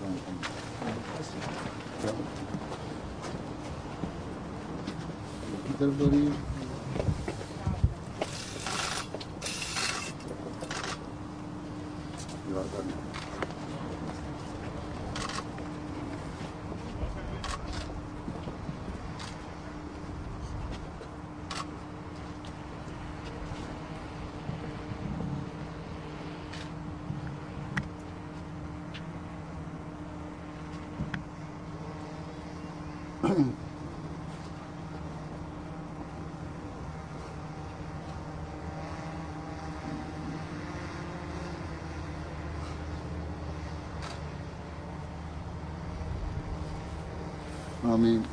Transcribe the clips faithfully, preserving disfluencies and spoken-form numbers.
की तरफ हो रही है? آمين.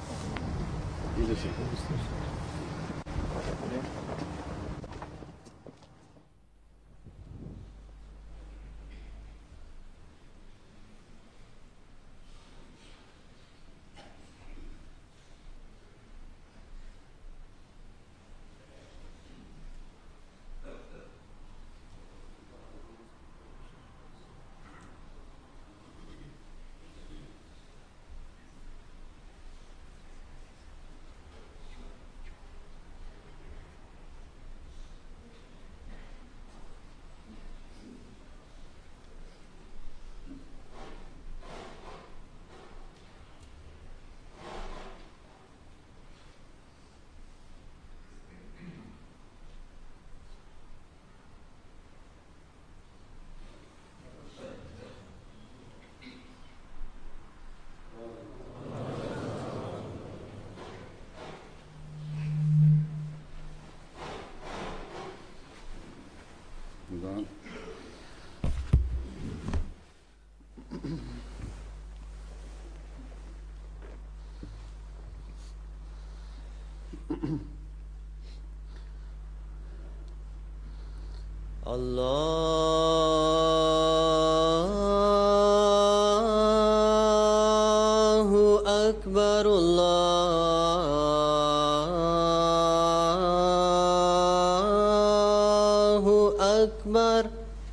الله أكبر الله أكبر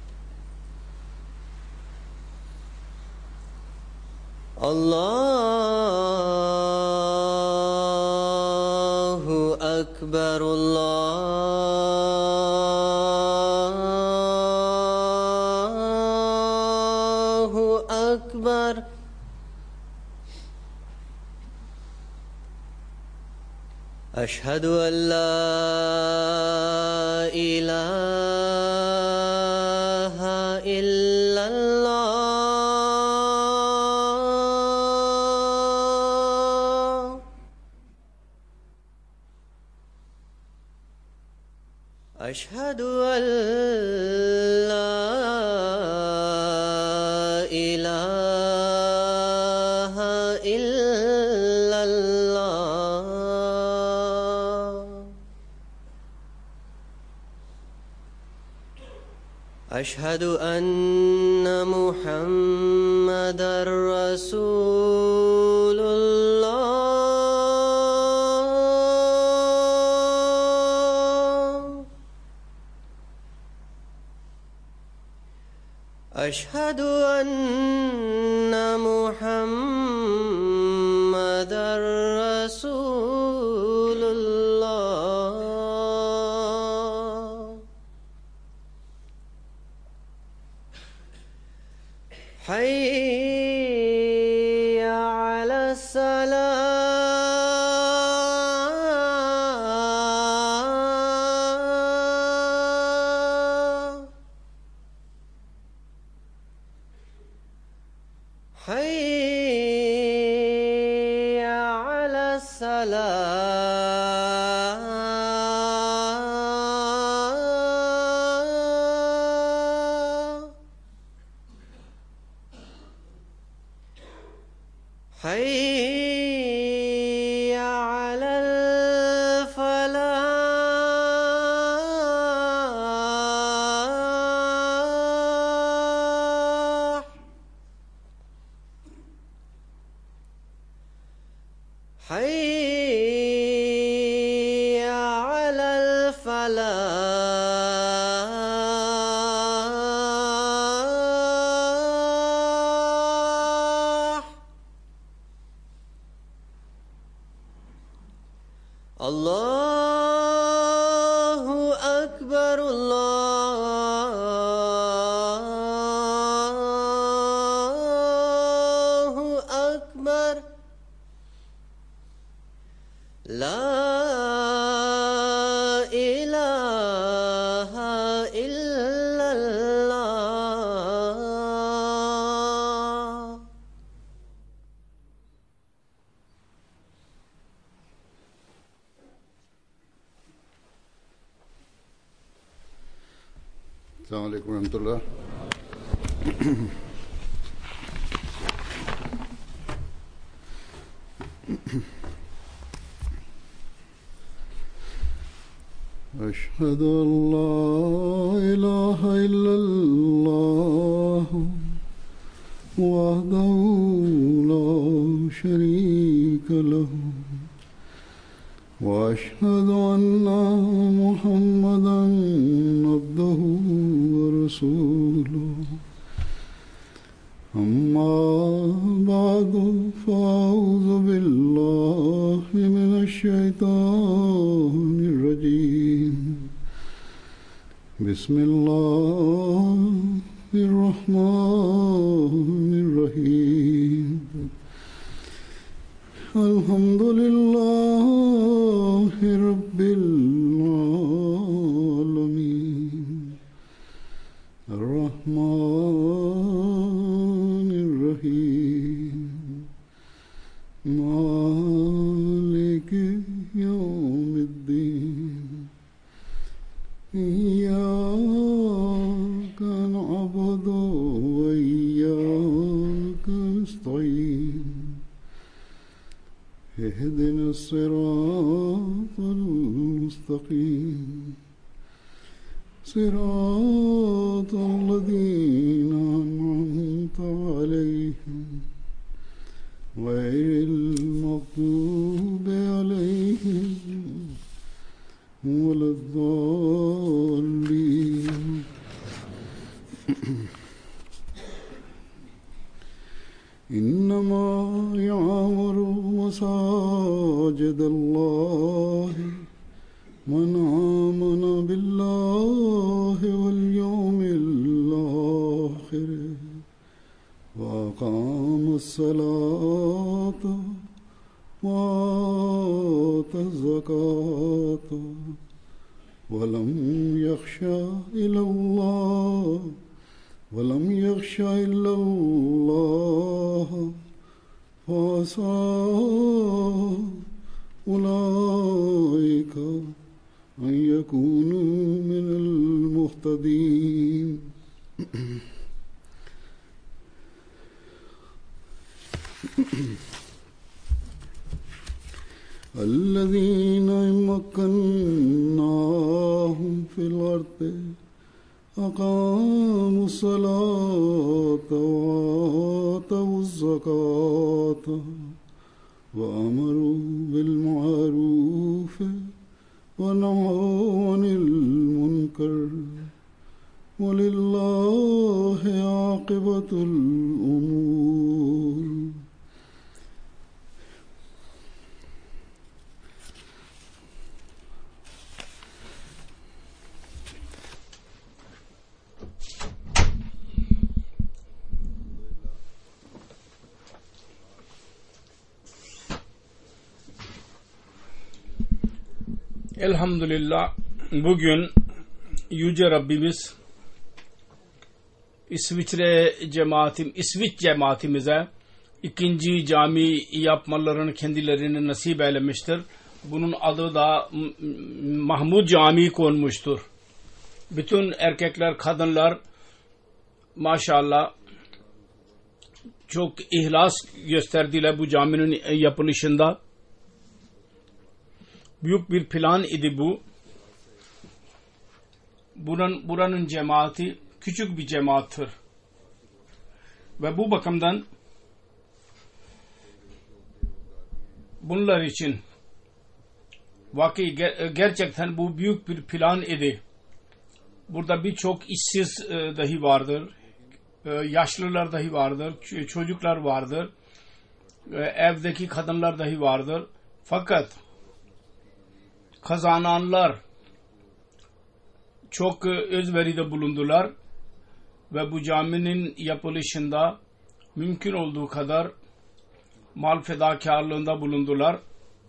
الله أكبر الله أكبر أشهد أن لا إله إلا الله أشهد أن لا إله إلا الله أشهد أن محمدًا رسول الله أشهد أن محمدًا رسول الله حي على الصلاة حي على الصلاة حي على الفلاح حي على الفلاح Allahu Akbar, Allahu Akbar, La ilaha illallah. Assalamu alaikum warahmatullah. أشهد أن لا إله إلا الله وحده لا شريك له وأشهد أن محمدا عبده ورسوله أما بعد فأعوذ بالله من الشيطان الرجيم بسم الله الرحمن الرحيم الحمد لله رب العالمين الرحمن الرحيم مالك يوم الدين إياك نعبد وإياك نستعين اهدنا الصراط المستقيم صراط الذين أنعمت عليهم غير المغضوب عليهم ولا الضالين. إنما يعمر مساجد الله من آمن بالله واليوم الآخر وأقام الصلاة وآتى الزكاة ولم يخش إلى الله ولم يخش إلا الله فعسى أولئك أن يكونوا من المهتدين. الذين مكناهم في الأرض أقاموا الصلاة وآتوا الزكاة وأمروا بالمعروف ونهوا عن المنكر ولله عاقبة الأمور. Elhamdülillah, bugün Yüce Rabbimiz İsviçre cemaatim, İsviç cemaatimize ikinci cami yapmalarını kendilerine nasip eylemiştir. Bunun adı da Mahmud Camii konmuştur. Bütün erkekler, kadınlar maşallah çok ihlas gösterdiler bu caminin yapılışında. Büyük bir plan idi bu. Buranın, buranın cemaati küçük bir cemaattir. Ve bu bakımdan bunlar için vakı gerçekten bu büyük bir plan idi. Burada birçok işsiz e, dahi vardır. E, yaşlılar dahi vardır. Ç- çocuklar vardır. E, evdeki kadınlar dahi vardır. Fakat kazananlar çok özveride bulundular ve bu caminin yapılışında mümkün olduğu kadar mal fedakarlığında bulundular.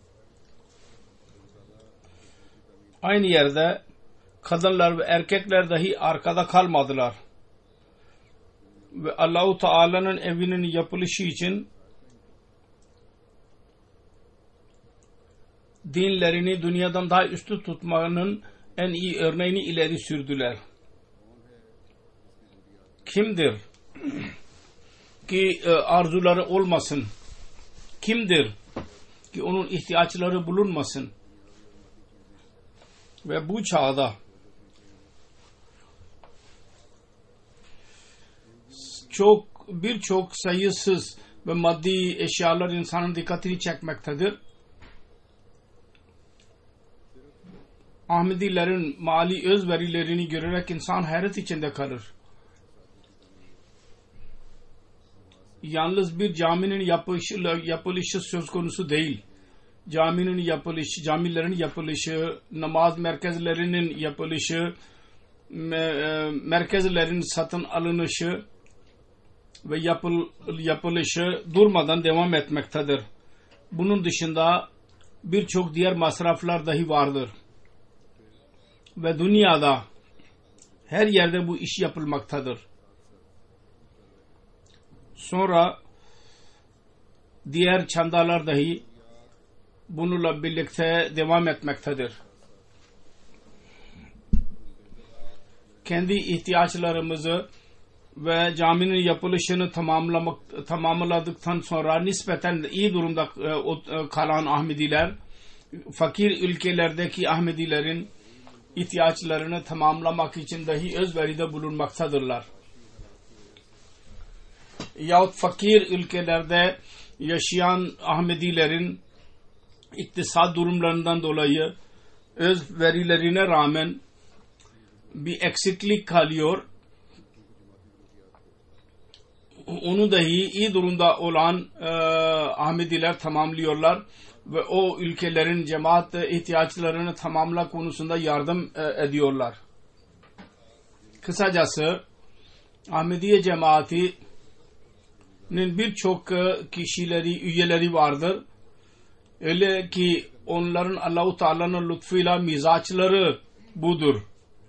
Aynı yerde kadınlar ve erkekler dahi arkada kalmadılar. Ve Allah-u Teala'nın evinin yapılışı için dinlerini dünyadan daha üstü tutmanın en iyi örneğini ileri sürdüler. Kimdir ki arzuları olmasın? Kimdir ki onun ihtiyaçları bulunmasın? Ve bu çağda çok birçok sayısız ve maddi eşyalar insanın dikkatini çekmektedir. Ahmedilerin mali özverilerini görerek insan hayret içinde kalır. Yalnız bir caminin yapılışı, yapılışı söz konusu değil. Caminin yapılışı, camilerin yapılışı, namaz merkezlerinin yapılışı, merkezlerin satın alınışı ve yapıl, yapılışı durmadan devam etmektedir. Bunun dışında birçok diğer masraflar dahi vardır. Ve dünyada her yerde bu iş yapılmaktadır. Sonra diğer çandalar dahi bununla birlikte devam etmektedir. Kendi ihtiyaçlarımızı ve caminin yapılışını tamamlamak, tamamladıktan sonra nispeten iyi durumda kalan Ahmediler, fakir ülkelerdeki Ahmedilerin ihtiyaçlarını tamamlamak için dahi özveride bulunmaktadırlar. Yahut fakir ülkelerde yaşayan Ahmedilerin iktisat durumlarından dolayı özverilerine rağmen bir eksiklik kalıyor. Onu dahi iyi durumda olan e, Ahmediler tamamlıyorlar ve o ülkelerin cemaat ihtiyaçlarını tamamla konusunda yardım e, ediyorlar. Kısacası Ahmediye cemaatinin birçok kişileri, üyeleri vardır. Öyle ki onların Allah-u Teala'nın lütfuyla mizaçları budur.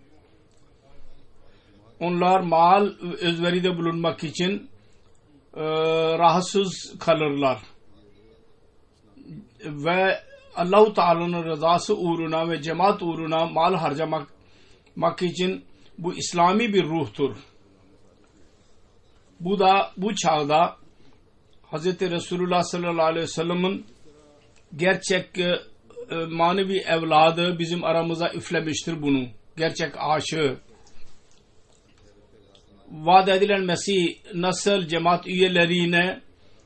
Onlar mal özveride bulunmak için e, rahatsız kalırlar. Ve Allah-u Teala'nın rızası uğruna ve cemaat uğruna mal harcamak için bu İslami bir ruhtur. Bu da bu çağda Hz. Resulullah sallallahu aleyhi ve sellem'in gerçek e, manevi evladı bizim aramıza üflemiştir bunu. Gerçek aşığı. Vaat edilen Mesih nasıl cemaat üyelerine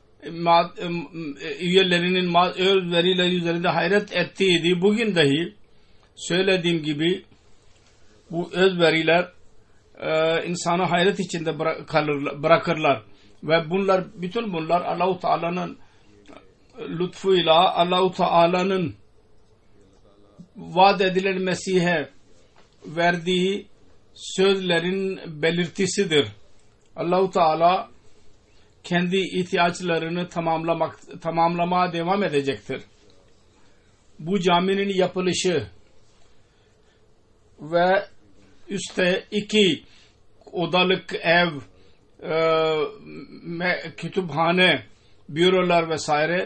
üyelerinin özverileri üzerinde hayret ettiydi. Bugün dahi söylediğim gibi bu özveriler e, insanı hayret içinde bırakırlar. Ve bunlar, bütün bunlar Allah-u Teala'nın lütfuyla, Allah-u Teala'nın vaat edilen Mesih'e verdiği sözlerin belirtisidir. Allah-u Teala kendi ihtiyaçlarını tamamlamak, tamamlamaya devam edecektir. Bu caminin yapılışı ve üstte iki odalık ev, e, kütüphane, bürolar vesaire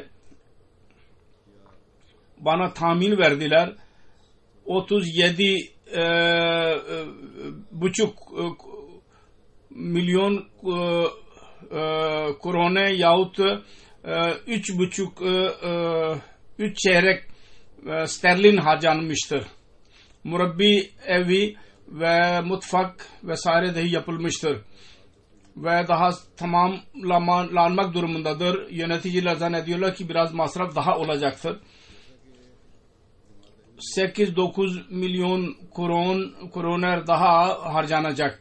bana tahmin verdiler. otuz yedi e, e, buçuk e, milyon e, e, krone yahut e, üç buçuk e, e, üç çeyrek e, sterlin harcanmıştır. Murabbi evi ve mutfak vesaire dahi yapılmıştır. Ve daha tamamlanmak durumundadır. Yöneticiler zannediyorlar ki biraz masraf daha olacaktır. sekiz dokuz milyon kron, kroner daha harcanacak.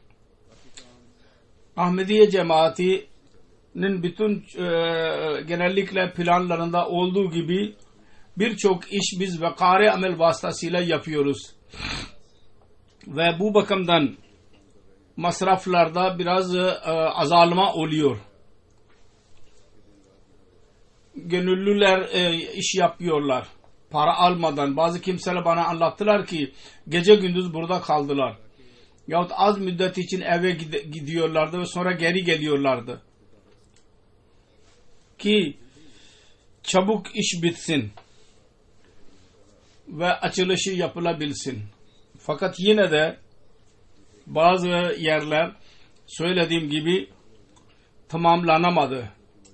Ahmediye cemaatinin bütün e, genellikle planlarında olduğu gibi birçok iş biz vekare amel vasıtasıyla yapıyoruz. Ve bu bakımdan masraflarda biraz e, azalma oluyor. Gönüllüler e, iş yapıyorlar. Para almadan. Bazı kimseler bana anlattılar ki gece gündüz burada kaldılar. Yahut az müddet için eve gidiyorlardı ve sonra geri geliyorlardı. Ki çabuk iş bitsin ve açılışı yapılabilsin. Fakat yine de bazı yerler söylediğim gibi tamamlanamadı.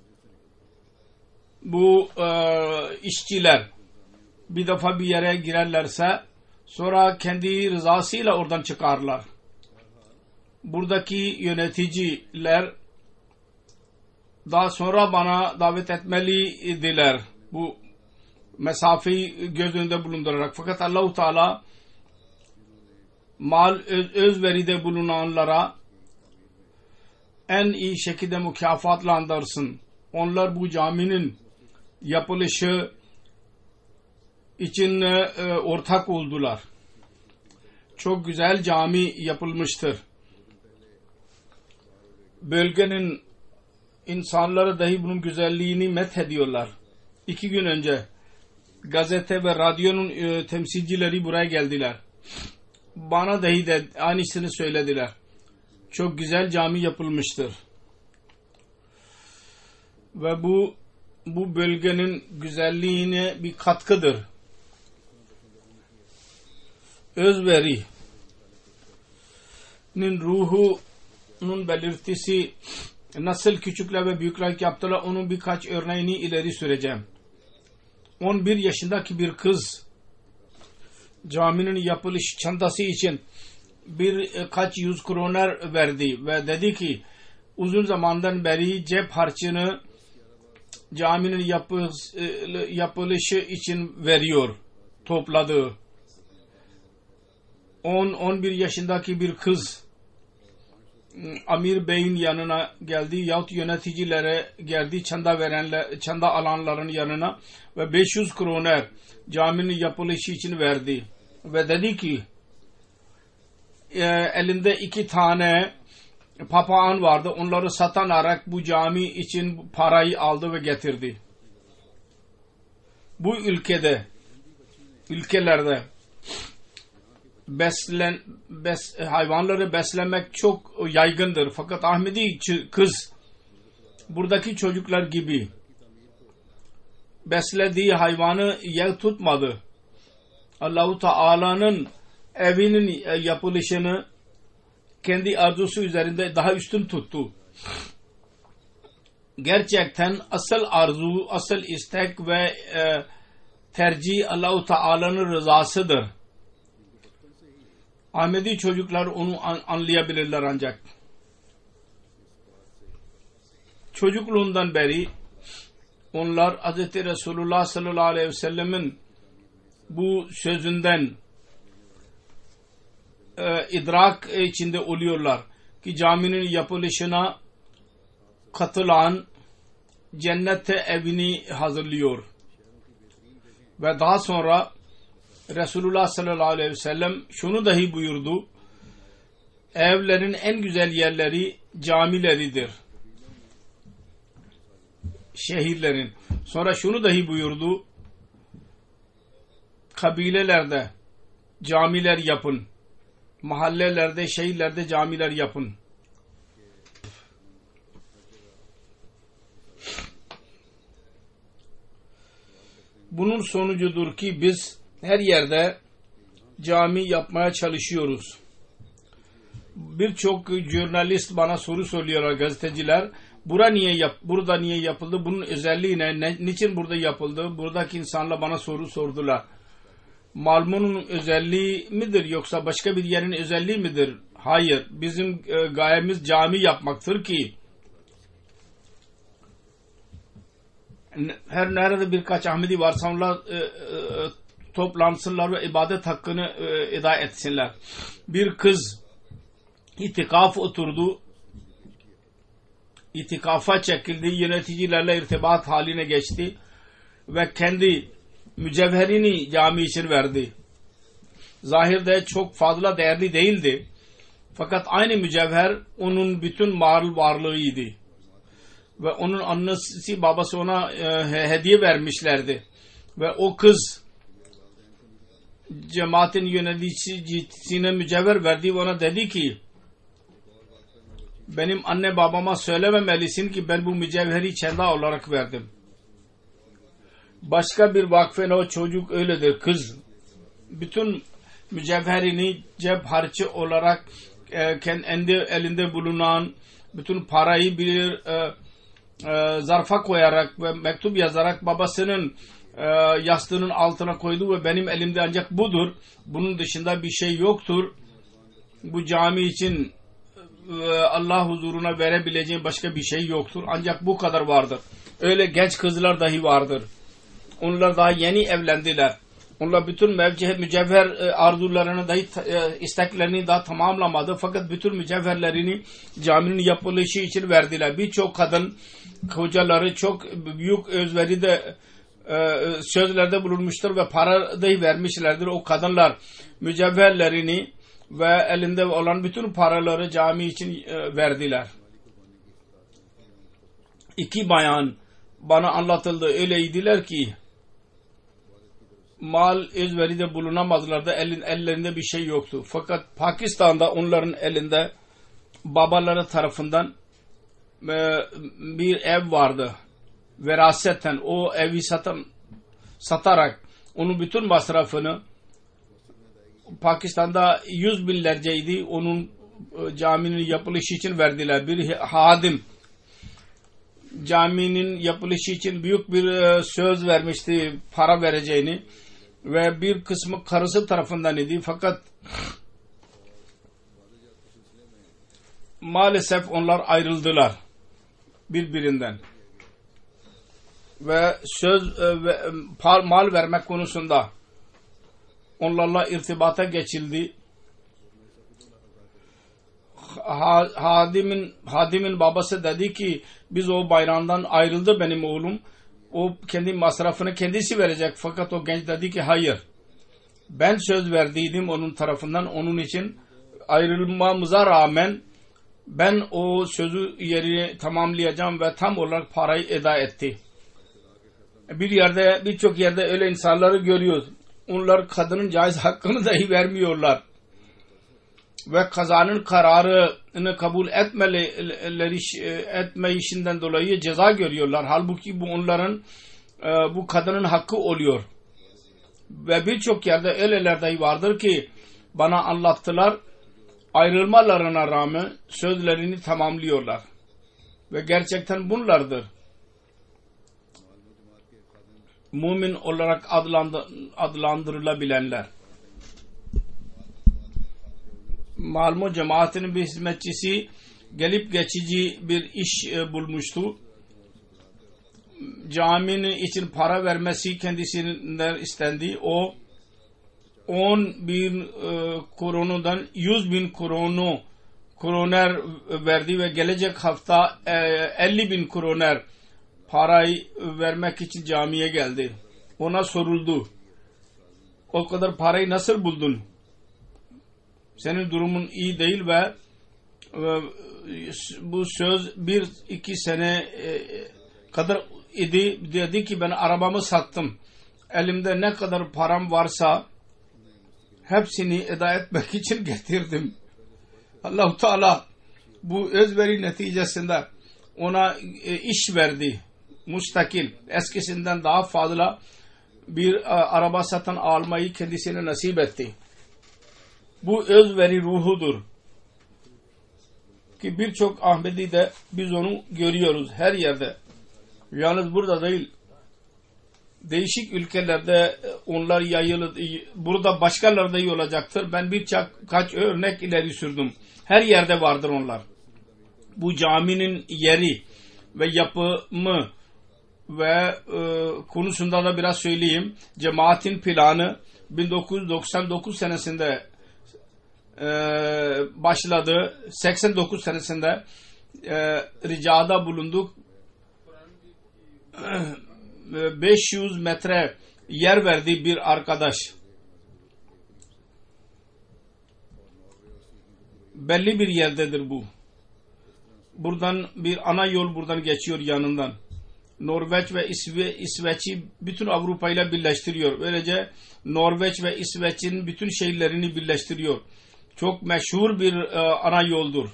Bu e, işçiler bir defa bir yere girerlerse sonra kendi rızasıyla oradan çıkarlar. Buradaki yöneticiler daha sonra bana davet etmeliydiler bu mesafeyi göz önünde bulundurarak. Fakat Allah-u Teala mal öz, özveride bulunanlara en iyi şekilde mükafatlandırsın. Onlar bu caminin yapılışı için e, ortak oldular. Çok güzel cami yapılmıştır. Bölgenin insanları dahi bunun güzelliğini methediyorlar. İki gün önce gazete ve radyonun e, temsilcileri buraya geldiler. Bana dahi de aynısını söylediler. Çok güzel cami yapılmıştır. Ve bu bu bölgenin güzelliğine bir katkıdır. Özveri'nin ruhunun belirtisi nasıl küçükler ve büyükler yaptılar, onun birkaç örneğini ileri süreceğim. on bir yaşındaki bir kız caminin yapılış çantası için birkaç yüz kroner verdi ve dedi ki uzun zamandan beri cep harcını caminin yapı, yapılışı için veriyor, topladı. on on bir yaşındaki bir kız Amir Bey'in yanına geldi yahut yöneticilere geldi, çanda verenler, çanda alanların yanına ve beş yüz kroner caminin yapılışı için verdi ve dedi ki e, elinde iki tane papağan vardı, onları satarak bu cami için parayı aldı ve getirdi. Bu ülkede ülkelerde beslen bes, hayvanları beslemek çok yaygındır. Fakat Ahmedi kız buradaki çocuklar gibi beslediği hayvanı yer tutmadı. Allah-u Teala'nın evinin yapılışını kendi arzusu üzerinde daha üstün tuttu. Gerçekten asıl arzu, asıl istek ve e, tercih Allah-u Teala'nın rızasıdır. Ahmedi çocuklar onu an, anlayabilirler ancak. Çocukluğundan beri onlar Hz. Resulullah sallallahu aleyhi ve sellemin bu sözünden e, idrak içinde oluyorlar ki caminin yapılışına katılan cennette evini hazırlıyor. Ve daha sonra Resulullah sallallahu aleyhi ve sellem şunu dahi buyurdu: evlerin en güzel yerleri camileridir. Şehirlerin. Sonra şunu dahi buyurdu: kabilelerde camiler yapın. Mahallelerde, şehirlerde camiler yapın. Bunun sonucudur ki biz her yerde cami yapmaya çalışıyoruz. Birçok jurnalist bana soru soruyorlar, gazeteciler. Bura niye yap, burada niye yapıldı? Bunun özelliği ne? ne? Niçin burada yapıldı? Buradaki insanlar bana soru sordular. Malmun'un özelliği midir yoksa başka bir yerin özelliği midir? Hayır. Bizim e, gayemiz cami yapmaktır ki her nerede birkaç Ahmedi varsa onlar e, e, toplansınlar ve ibadet hakkını e, eda etsinler. Bir kız itikaf oturdu. İtikafa çekildi. Yöneticilerle irtibat haline geçti. Ve kendi mücevherini cami için verdi. Zahirde çok fazla değerli değildi. Fakat aynı mücevher onun bütün mal varlığıydı. Ve onun annesi babası ona e, hediye vermişlerdi. Ve o kız cemaatin yöneticisine mücevher verdi ve ona dedi ki benim anne babama söylememelisin ki ben bu mücevheri çenda olarak verdim. Başka bir vakfen o çocuk öyledir, kız. Bütün mücevherini cep harcı olarak e, kendi elinde bulunan bütün parayı bir e, e, zarfa koyarak ve mektup yazarak babasının e, yastığının altına koydu ve benim elimde ancak budur. Bunun dışında bir şey yoktur. Bu cami için e, Allah huzuruna verebileceğim başka bir şey yoktur. Ancak bu kadar vardır. Öyle genç kızlar dahi vardır. Onlar daha yeni evlendiler. Onlar bütün mevceh, mücevher e, arzularını dahi e, isteklerini daha tamamlamadı. Fakat bütün mücevherlerini caminin yapılışı için verdiler. Birçok kadın kocaları çok büyük özveride e, sözlerde bulunmuştur ve para dahi vermişlerdir. O kadınlar mücevherlerini ve elinde olan bütün paraları cami için e, verdiler. İki bayan bana anlatıldı, öyleydiler ki mal özveride bulunamazlardı, elin, ellerinde bir şey yoktu. Fakat Pakistan'da onların elinde babaları tarafından e, bir ev vardı. Veraseten o evi satan, satarak onun bütün masrafını Pakistan'da yüz binlerceydi. Onun e, caminin yapılışı için verdiler. Bir hadim caminin yapılışı için büyük bir e, söz vermişti, para vereceğini. Ve bir kısmı karısı tarafından idi. Fakat maalesef onlar ayrıldılar birbirinden. Ve söz e, ve e, mal vermek konusunda onlarla irtibata geçildi. Ha, hadimin, hadimin babası dedi ki biz o bayramdan ayrıldı benim oğlum. O kendi masrafını kendisi verecek. Fakat o genç dedi ki hayır. Ben söz verdiydim onun tarafından. Onun için ayrılmamıza rağmen ben o sözü yerini tamamlayacağım ve tam olarak parayı eda etti. Bir yerde, birçok yerde öyle insanları görüyoruz. Onlar kadının caiz hakkını dahi vermiyorlar. Ve kazanın kararını kabul etmeleri, etme işinden dolayı ceza görüyorlar. Halbuki bu onların, bu kadının hakkı oluyor. Ve birçok yerde öyleler dahi vardır ki bana anlattılar, ayrılmalarına rağmen sözlerini tamamlıyorlar. Ve gerçekten bunlardır. Mümin olarak adlandırılabilenler. Malmo cemaatinin bir hizmetçisi gelip geçici bir iş e, bulmuştu. Caminin için para vermesi kendisinden istendi. O on bin e, koronudan yüz bin koronu koroner verdi ve gelecek hafta e, elli bin koroner parayı vermek için camiye geldi. Ona soruldu. O kadar parayı nasıl buldun? Senin durumun iyi değil ve, ve bu söz bir iki sene e, kadar idi. Dedi ki ben arabamı sattım. Elimde ne kadar param varsa hepsini eda etmek için getirdim. Allah-u Teala bu özveri neticesinde ona e, iş verdi. Müstakil. Eskisinden daha fazla bir e, araba satın almayı kendisine nasip etti. Bu özveri ruhudur. Ki birçok Ahmedi'de biz onu görüyoruz her yerde. Yalnız burada değil. Değişik ülkelerde onlar yayılı. Burada başkaları da iyi olacaktır. Ben birçok kaç örnek ileri sürdüm. Her yerde vardır onlar. Bu caminin yeri ve yapımı ve e, konusunda da biraz söyleyeyim. Cemaatin planı bin dokuz yüz doksan dokuz senesinde e, başladı. seksen dokuz senesinde e, ricada bulunduk. beş yüz metre yer verdiği bir arkadaş. Belli bir yerdedir bu. Buradan bir ana yol buradan geçiyor yanından. Norveç ve İsve, İsveç'i bütün Avrupa ile birleştiriyor. Böylece Norveç ve İsveç'in bütün şehirlerini birleştiriyor. Çok meşhur bir e, ana yoldur.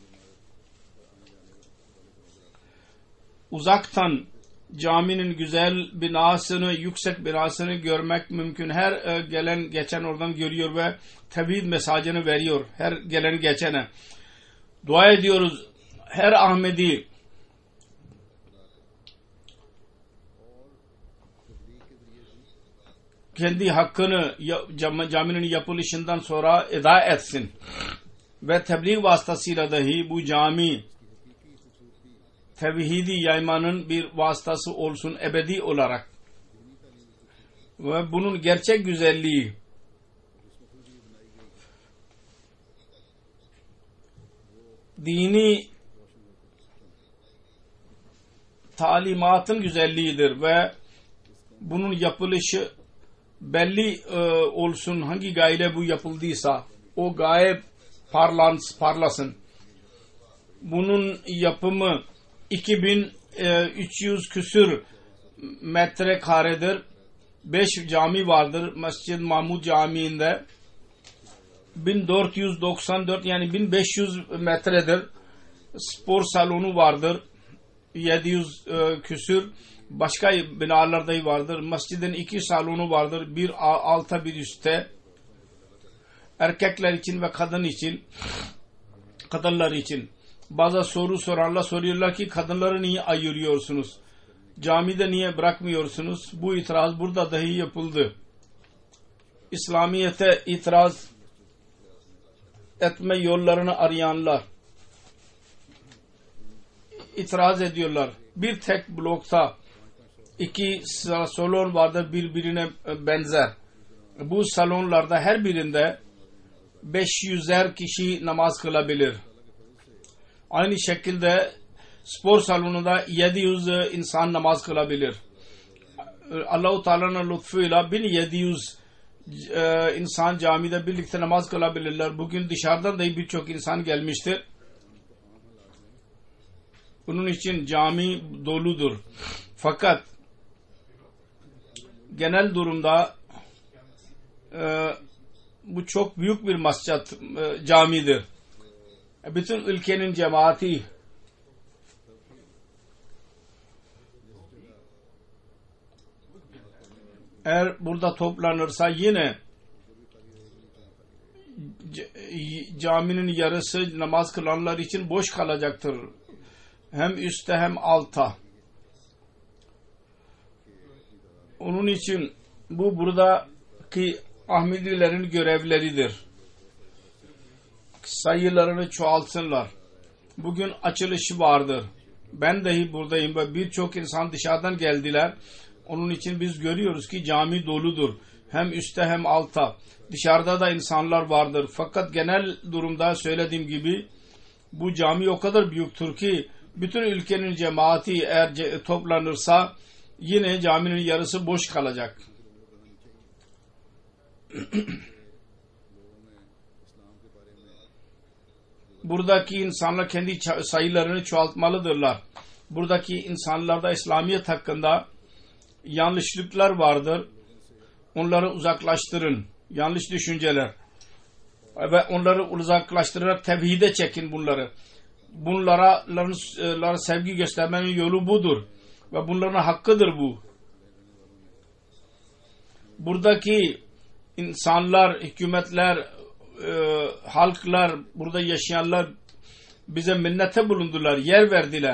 Uzaktan caminin güzel binasını, yüksek binasını görmek mümkün. Her e, gelen geçen oradan görüyor ve tevhid mesajını veriyor. Her gelen geçene. Dua ediyoruz. Her Ahmedi kendi hakkını caminin yapılışından sonra eda etsin. Ve tebliğ vasıtasıyla dahi bu cami tevhidi yaymanın bir vasıtası olsun ebedi olarak. Ve bunun gerçek güzelliği dini talimatın güzelliğidir ve bunun yapılışı belli e, olsun, hangi gayeyle bu yapıldıysa o gaye parlans, parlasın. Bunun yapımı iki bin üç yüz küsür metrekaredir. beş cami vardır Mescid-i Mahmud Camii'nde. bin dört yüz doksan dört yani bin beş yüz metredir. Spor salonu vardır. yedi yüz e, küsür. Başka binalarda vardır. Mescidin iki salonu vardır. Bir alta bir üstte. Erkekler için ve kadın için. Kadınlar için. Bazı soru sorarlar, soruyorlar ki kadınları niye ayırıyorsunuz? Camide niye bırakmıyorsunuz? Bu itiraz burada dahi yapıldı. İslamiyete itiraz etme yollarını arayanlar itiraz ediyorlar. Bir tek blokta iki salon vardır birbirine benzer. Bu salonlarda her birinde beş yüzer kişi namaz kılabilir. Aynı şekilde spor salonunda yedi yüz insan namaz kılabilir. Allah-u Teala'nın lütfuyla bin yedi yüz e, insan camide birlikte namaz kılabilirler. Bugün dışarıdan da birçok insan gelmiştir. Bunun için cami doludur. Fakat genel durumda e, bu çok büyük bir mescid e, camidir. Bütün ülkenin cemaati eğer burada toplanırsa yine caminin yarısı namaz kılanlar için boş kalacaktır. Hem üstte hem alta. Onun için bu buradaki Ahmedilerin görevleridir. Sayılarını çoğaltsınlar. Bugün açılışı vardır. Ben dahi buradayım ve birçok insan dışarıdan geldiler. Onun için biz görüyoruz ki cami doludur. Hem üstte hem alta. Dışarıda da insanlar vardır. Fakat genel durumda söylediğim gibi bu cami o kadar büyüktür ki bütün ülkenin cemaati eğer ce- toplanırsa yine caminin yarısı boş kalacak. Buradaki insanlar kendi sayılarını çoğaltmalıdırlar. Buradaki insanlarda İslamiyet hakkında yanlışlıklar vardır. Onları uzaklaştırın. Yanlış düşünceler. Ve onları uzaklaştırarak tevhide çekin bunları. Bunlara, bunlara sevgi göstermenin yolu budur. Ve bunların hakkıdır bu. Buradaki insanlar, hükümetler, e, halklar, burada yaşayanlar bize minnete bulundular, yer verdiler.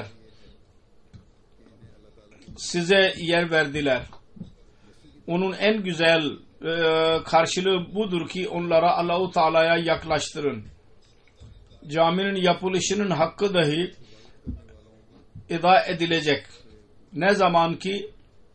Size yer verdiler. Onun en güzel e, karşılığı budur ki onlara Allah-u Teala'ya yaklaştırın. Caminin yapılışının hakkı dahi eda edilecek. Ne zaman ki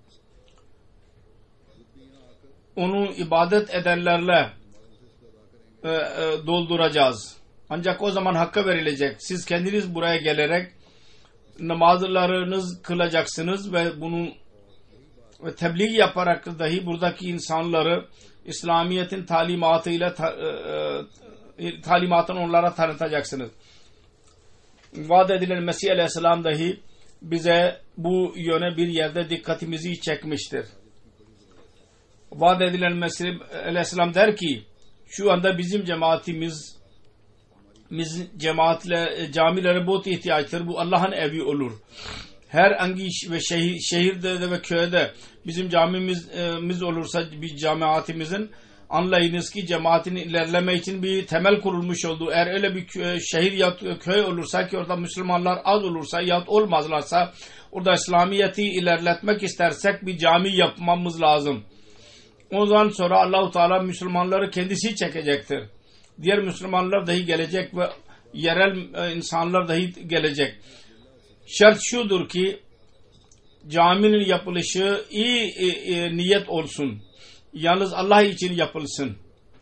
onu ibadet edenlerle e, e, dolduracağız. Ancak o zaman hakkı verilecek. Siz kendiniz buraya gelerek namazlarınız kılacaksınız ve bunu ve tebliğ yaparak dahi buradaki insanları İslamiyet'in talimatıyla ta, e, talimatını onlara tanıtacaksınız. Vaat edilen Mesih Aleyhisselam dahi bize bu yöne bir yerde dikkatimizi çekmiştir. Vaat edilen Mesih Aleyhisselam der ki şu anda bizim cemaatimiz bizim cemaatle camilere बहुत ihtiyaçtır. Bu Allah'ın evi olur. Her hangi ve şehir, şehirde de ve köyde bizim camimiz olursa bir cemaatimizin anlayınız ki cemaatin ilerleme için bir temel kurulmuş oldu. Eğer öyle bir şehir ya köy olursa ki orada Müslümanlar az olursa ya olmazlarsa orada İslamiyet'i ilerletmek istersek bir cami yapmamız lazım. Ondan sonra Allah-u Teala Müslümanları kendisi çekecektir. Diğer Müslümanlar dahi gelecek ve yerel insanlar dahi gelecek. Şart şudur ki caminin yapılışı iyi e, e, niyet olsun. Yalnız Allah için yapılsın.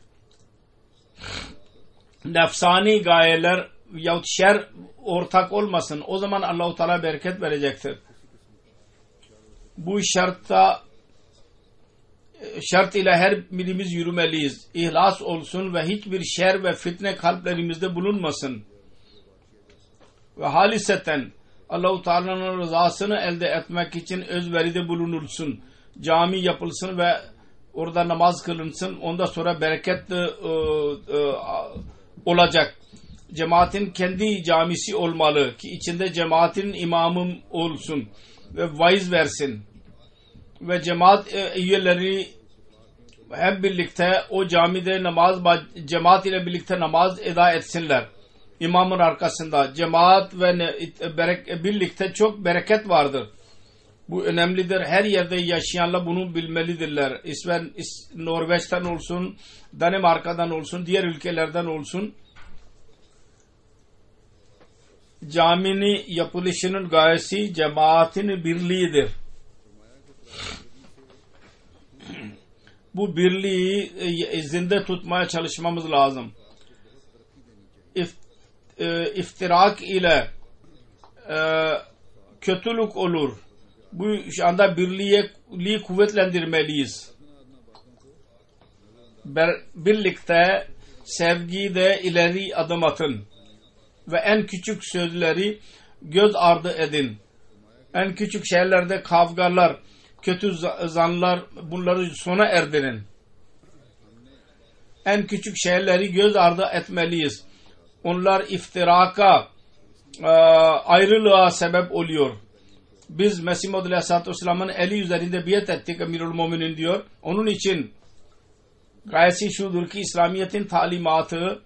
Nefsani gayeler yahut şer ortak olmasın. O zaman Allah-u Teala bereket verecektir. Bu şartta şart ile her birimiz yürümeliyiz. İhlas olsun ve hiçbir şer ve fitne kalplerimizde bulunmasın. Ve haliseten Allah-u Teala'nın rızasını elde etmek için özveride bulunulsun. Cami yapılsın ve orada namaz kılınsın. Ondan sonra bereket e, e, olacak. Cemaatin kendi camisi olmalı ki içinde cemaatin imamı olsun ve vaiz versin. Ve cemaat e, üyeleri hep birlikte o camide namaz cemaat ile birlikte namaz eda etsinler. İmamın arkasında cemaat ve berek, birlikte çok bereket vardır. Bu önemlidir. Her yerde yaşayanlar bunu bilmelidirler. İsven, İs, Norveç'ten olsun, Danimarka'dan olsun, diğer ülkelerden olsun. Caminin yapılışının gayesi cemaatin birliğidir. Bu birliği zinde tutmaya çalışmamız lazım. İf, e, iftirak ile e, kötülük olur. Bu şu anda birliği kuvvetlendirmeliyiz. Ber, birlikte sevgide ileri adım atın. Ve en küçük sözleri göz ardı edin. En küçük şeylerde kavgalar, kötü zanlar bunları sona erdirin. En küçük şeyleri göz ardı etmeliyiz. Onlar iftiraka, ayrılığa sebep oluyor. Biz Mesih Maud Aleyhisselatü Vesselam'ın eli üzerinde biat ettik Emirül Müminin diyor. Onun için gayesi şudur ki İslamiyet'in talimatı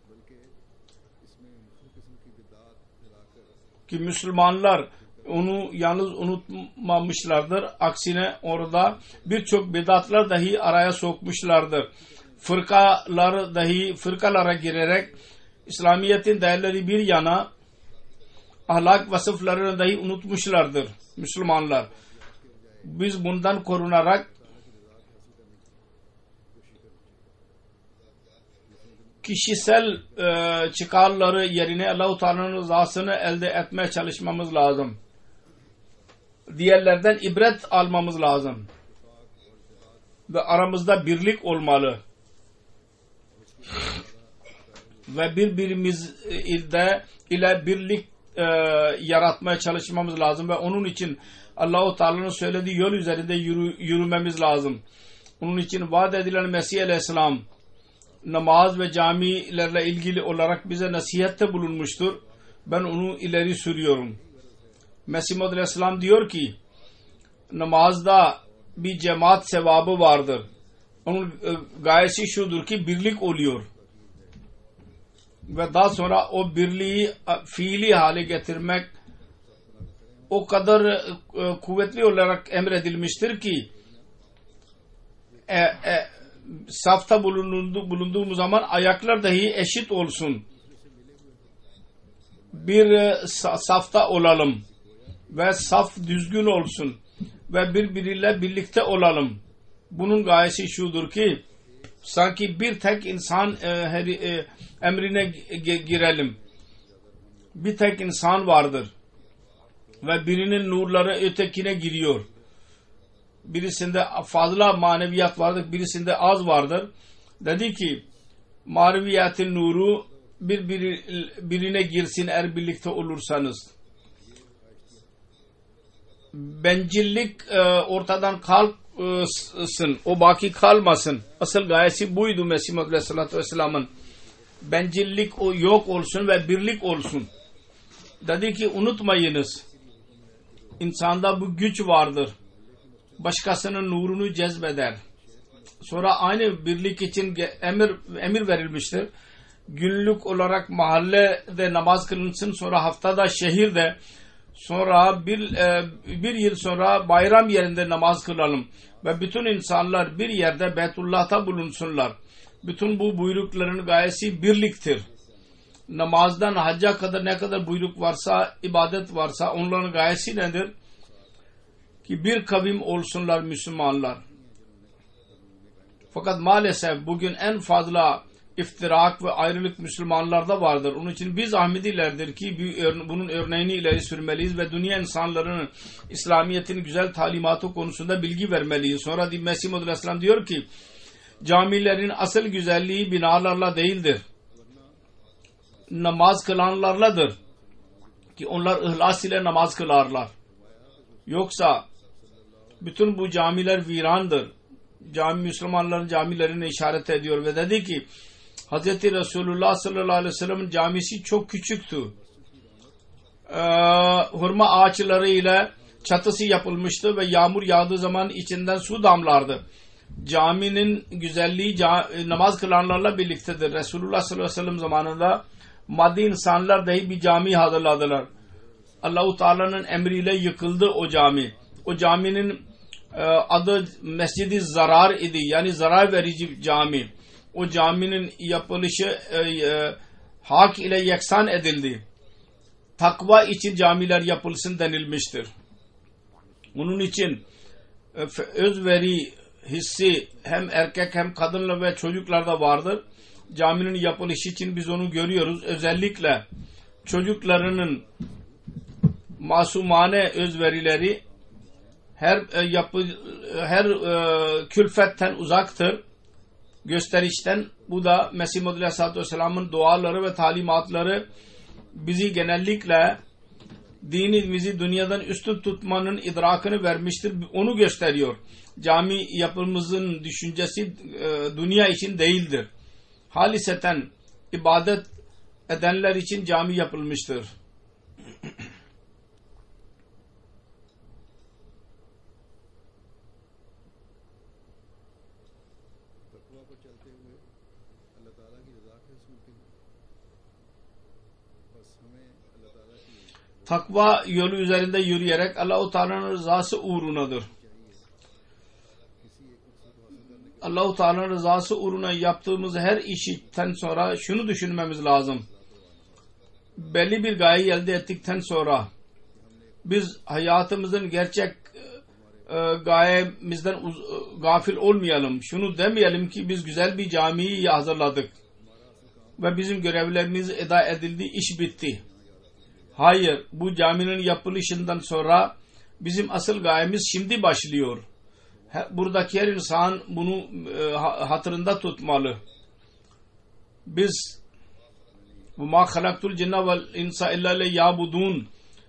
ki Müslümanlar onu yalnız unutmamışlardır. Aksine orada birçok bidatlar dahi araya sokmuşlardır. Fırkalar dahi fırkalara girerek İslamiyet'in değerleri bir yana ahlak vasıflarını dahi unutmuşlardır Müslümanlar. Biz bundan korunarak kişisel e, çıkarları yerine Allah-u Teala'nın rızasını elde etmeye çalışmamız lazım. Diğerlerden ibret almamız lazım. Ve aramızda birlik olmalı. Ve birbirimiz ile, ile birlik e, yaratmaya çalışmamız lazım. Ve onun için Allah-u Teala'nın söylediği yol üzerinde yürü, yürümemiz lazım. Onun için vaat edilen Mesih Aleyhisselam namaz ve camilerle ilgili olarak bize nasihette bulunmuştur. Ben onu ileri sürüyorum. Mesih Maud Aleyhisselam diyor ki namazda bir cemaat sevabı vardır. Onun gayesi şudur ki birlik oluyor. Ve daha sonra o birliği fiili hale getirmek o kadar kuvvetli olarak emredilmiştir ki e, e, safta bulundu, bulunduğumuz zaman ayaklar dahi eşit olsun. Bir e, safta olalım ve saf düzgün olsun ve birbiriyle birlikte olalım. Bunun gayesi şudur ki sanki bir tek insan e, her, e, emrine girelim. Bir tek insan vardır ve birinin nurları ötekine giriyor. birisinde fazla maneviyat vardır, birisinde az vardır. Dedi ki maneviyatın nuru bir, bir birine girsin eğer birlikte olursanız. Bencillik e, ortadan kalksın, o baki kalmasın. Asıl gayesi buydu Mesih Muhammed Aleyhisselatü Vesselam'ın. Bencillik o yok olsun ve birlik olsun. Dedi ki unutmayınız, insanda bu güç vardır. Başkasının nurunu cezbeder. Sonra aynı birlik için emir, emir verilmiştir. Günlük olarak mahallede namaz kılınsın, sonra haftada şehirde, sonra bir, e, bir yıl sonra bayram yerinde namaz kılalım. Ve bütün insanlar bir yerde Beytullah'ta bulunsunlar. Bütün bu buyrukların gayesi birliktir. Namazdan hacca kadar ne kadar buyruk varsa, ibadet varsa onların gayesi nedir? Ki bir kavim olsunlar Müslümanlar. Fakat maalesef bugün en fazla iftirak ve ayrılık Müslümanlarda vardır. Onun için biz Ahmedilerdir ki bunun örneğini ileri sürmeliyiz ve dünya insanlarının İslamiyet'in güzel talimatı konusunda bilgi vermeliyiz. Sonra Mesih Muhammed Aleyhisselam diyor ki camilerin asıl güzelliği binalarla değildir, namaz kılanlarladır ki onlar ihlas ile namaz kılarlar. Yoksa bütün bu camiler virandır. Cami Müslümanların camilerine işaret ediyor ve dedi ki Hz. Resulullah sallallahu aleyhi ve sellem'in camisi çok küçüktü. Ee, hurma ağaçları ile çatısı yapılmıştı ve yağmur yağdığı zaman içinden su damlardı. Caminin güzelliği cam- namaz kılanlarla birliktedir. Resulullah sallallahu aleyhi ve sellem zamanında maddi insanlar dahi bir cami hazırladılar. Allah-u Teala'nın emriyle yıkıldı o cami. O caminin e, adı Mescid-i Zarar idi. Yani zarar verici cami. O caminin yapılışı e, e, hak ile yeksan edildi. Takva için camiler yapılsın denilmiştir. Bunun için e, özveri hissi hem erkek hem kadınla ve çocuklarda vardır. Caminin yapılışı için biz onu görüyoruz. Özellikle çocuklarının masumane özverileri her e, yapı her e, külfetten uzaktır, gösterişten. Bu da Mesih Muhammed Aleyhisselatü Vesselam'ın duaları ve talimatları bizi genellikle dinimizi dünyadan üstün tutmanın idrakını vermiştir. Onu gösteriyor. Cami yapımızın düşüncesi e, dünya için değildir. Haliseten ibadet edenler için cami yapılmıştır. Takva yolu üzerinde yürüyerek Allah-u Teala'nın rızası uğrunadır. Allah-u Teala'nın rızası uğruna yaptığımız her işten sonra şunu düşünmemiz lazım. Belli bir gayeyi elde ettikten sonra biz hayatımızın gerçek e, gayemizden uz, e, gafil olmayalım. Şunu demeyelim ki biz güzel bir camiyi hazırladık ve bizim görevlerimiz eda edildi, iş bitti. Hayır, bu caminin yapılışından sonra bizim asıl gayemiz şimdi başlıyor. Buradaki her insan bunu e, hatırında tutmalı. Biz وَمَا خَلَقْتُ الْجِنَّ وَالْاِنْسَ اِلَّا لِيَعْبُدُونَ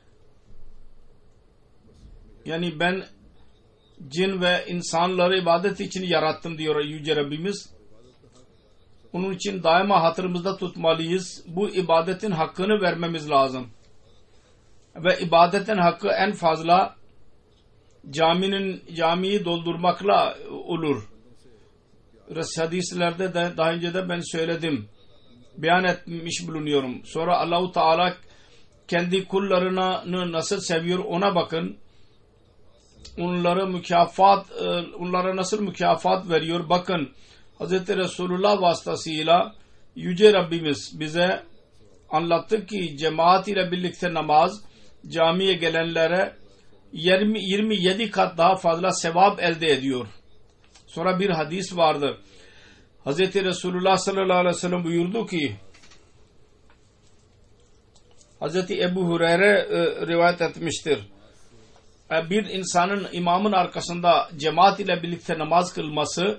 yani ben cin ve insanları ibadet için yarattım diyor Yüce Rabbimiz. Onun için daima hatırımızda tutmalıyız. Bu ibadetin hakkını vermemiz lazım. Ve ibadetin hakkı en fazla caminin camiyi doldurmakla olur. Hadislerde de daha önce de ben söyledim. Beyan etmiş bulunuyorum. Sonra Allah-u Teala kendi kullarını nasıl seviyor ona bakın. Onlara mükafat, onlara nasıl mükafat veriyor bakın. Hz. Resulullah vasıtasıyla Yüce Rabbimiz bize anlattı ki cemaat ile birlikte namaz camiye gelenlere yirmi yirmi yedi kat daha fazla sevap elde ediyor. Sonra bir hadis vardı. Hz. Resulullah sallallahu aleyhi ve sellem buyurdu ki Hz. Ebu Hureyre e, rivayet etmiştir. bir insanın imamın arkasında cemaat ile birlikte namaz kılması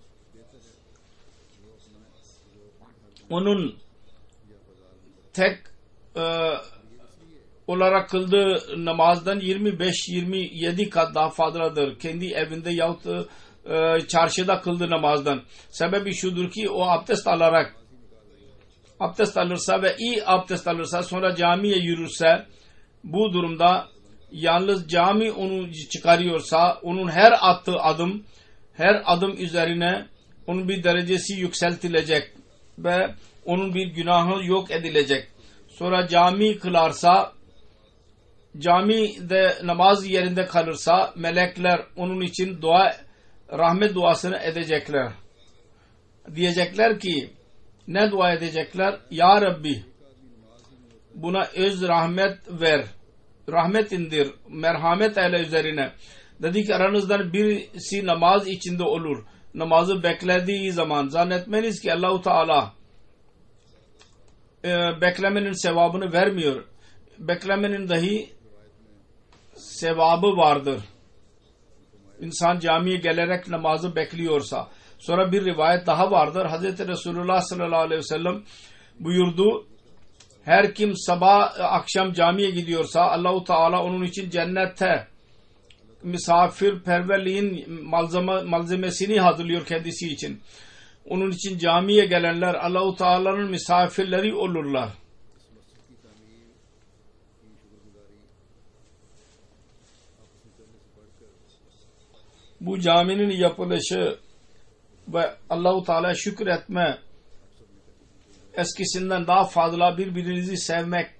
onun tek e, olarak kıldığı namazdan yirmi beş yirmi yedi kat daha fazladır. Kendi evinde yahut e, çarşıda kıldığı namazdan. Sebebi şudur ki o abdest alarak abdest alırsa ve iyi abdest alırsa sonra camiye yürürse, bu durumda yalnız cami onu çıkarıyorsa onun her attığı adım her adım üzerine onun bir derecesi yükseltilecek ve onun bir günahı yok edilecek. Sonra cami kılarsa, camide namaz yerinde kalırsa melekler onun için dua, rahmet duasını edecekler. Diyecekler ki, ne dua edecekler? Ya Rabbi, buna öz rahmet ver, rahmet indir, merhamet eyle üzerine. Dedi ki aranızdan birisi namaz içinde olur. Namazı beklediği zaman zannetmeniz ki Allah-u Teala e, beklemenin sevabını vermiyor. Beklemenin dahi sevabı vardır. İnsan camiye gelerek namazı bekliyorsa. Sonra bir rivayet daha vardır. Hazreti Resulullah sallallahu aleyhi ve sellem buyurdu. Her kim sabah akşam camiye gidiyorsa Allah-u Teala onun için cennette misafirperverliğin malzeme, malzemesini hazırlıyor kendisi için. Onun için camiye gelenler Allah-u Teala'nın misafirleri olurlar. Bu caminin yapılışı ve Allah-u Teala'ya şükretme eskisinden daha fazla birbirinizi sevmekle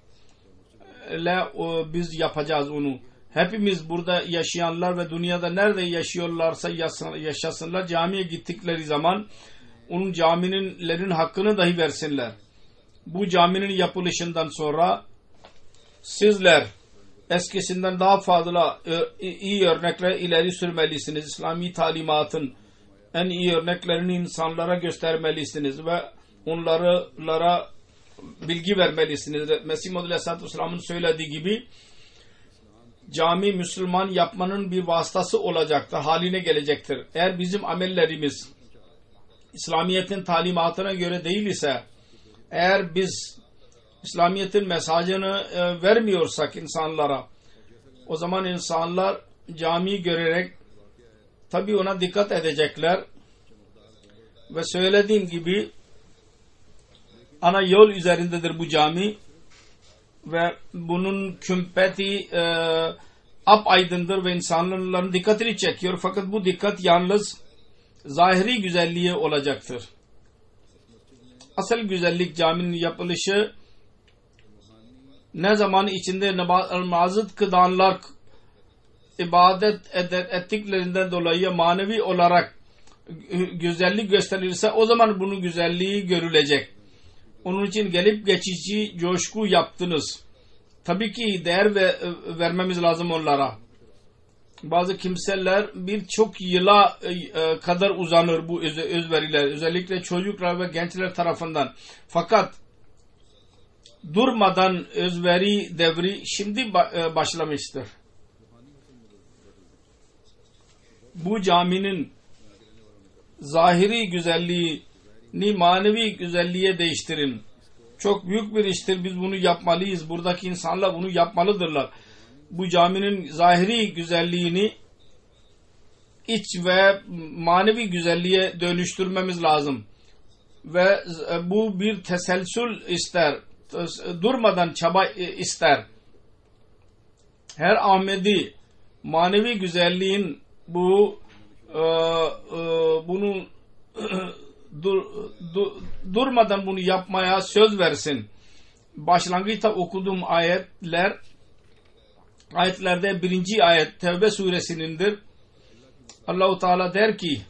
biz yapacağız onu. Hepimiz burada yaşayanlar ve dünyada nerede yaşıyorlarsa yaşasınlar, camiye gittikleri zaman onun camilerin hakkını dahi versinler. Bu caminin yapılışından sonra sizler eskisinden daha fazla iyi örnekler ileri sürmelisiniz. İslami talimatın en iyi örneklerini insanlara göstermelisiniz ve onlara bilgi vermelisiniz. Mesih Muhammed Aleyhisselatü Vesselam'ın söylediği gibi cami Müslüman yapmanın bir vasıtası olacaktır, haline gelecektir. Eğer bizim amellerimiz İslamiyet'in talimatına göre değil ise, eğer biz İslamiyet'in mesajını e, vermiyorsak insanlara, o zaman insanlar camiyi görerek tabi ona dikkat edecekler ve söylediğim gibi ana yol üzerindedir bu cami ve bunun kümpeti e, apaydındır ve insanların dikkatini çekiyor, fakat bu dikkat yalnız zahiri güzelliği olacaktır. Asıl güzellik caminin yapılışı ne zaman içinde namazı kılanlar ibadet ettiklerinden dolayı manevi olarak güzellik gösterilirse o zaman bunun güzelliği görülecek. Onun için gelip geçici coşku yaptınız. Tabii ki değer ve, vermemiz lazım onlara. Bazı kimseler birçok yıla e, kadar uzanır bu öz, özveriler. Özellikle çocuklar ve gençler tarafından. Fakat durmadan özveri devri şimdi başlamıştır. Bu caminin zahiri güzelliğini manevi güzelliğe değiştirin. Çok büyük bir iştir. Biz bunu yapmalıyız. Buradaki insanlar bunu yapmalıdırlar. Bu caminin zahiri güzelliğini iç ve manevi güzelliğe dönüştürmemiz lazım. Ve bu bir teselsül ister. Durmadan çaba ister. Her Ahmedi manevi güzelliğin bu e, e, bunu dur, dur, durmadan bunu yapmaya söz versin. Başlangıçta okuduğum ayetler ayetlerde birinci ayet Tevbe suresinindir. Allah-u Teala der ki,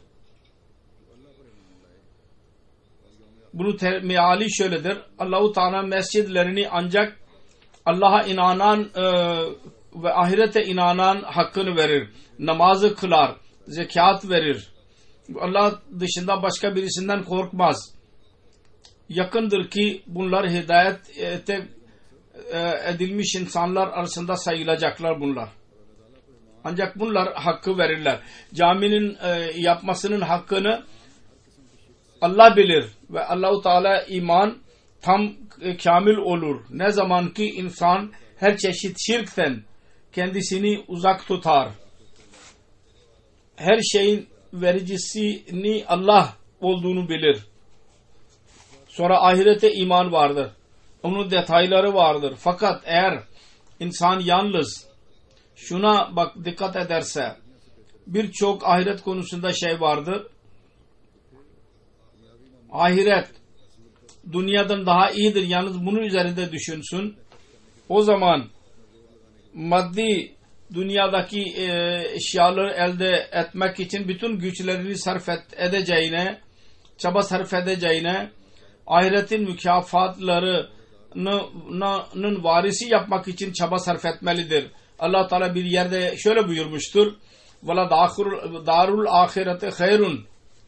bunu meali şöyledir. Allah-u Teala mescidlerini ancak Allah'a inanan e, ve ahirete inanan hakkını verir. Namazı kılar, zekat verir. Allah dışında başka birisinden korkmaz. Yakındır ki bunlar hidayete edilmiş insanlar arasında sayılacaklar bunlar. Ancak bunlar hakkı verirler. Caminin e, yapmasının hakkını Allah bilir ve Allah-u Teala iman tam e, kamil olur. Ne zaman ki insan her çeşit şirkten kendisini uzak tutar. Her şeyin vericisini Allah olduğunu bilir. Sonra ahirete iman vardır. Onun detayları vardır. Fakat eğer insan yalnız şuna bak dikkat ederse birçok ahiret konusunda şey vardır. Ahiret dünyadan daha iyidir. Yalnız bunun üzerinde düşünsün. O zaman maddi dünyadaki e, eşyaları elde etmek için bütün güçlerini sarf edeceğine, çaba sarf edeceğine, ahiretin mükafatlarının varisi yapmak için çaba sarf etmelidir. Allah Teala bir yerde şöyle buyurmuştur. Vela darul ahirete hayrun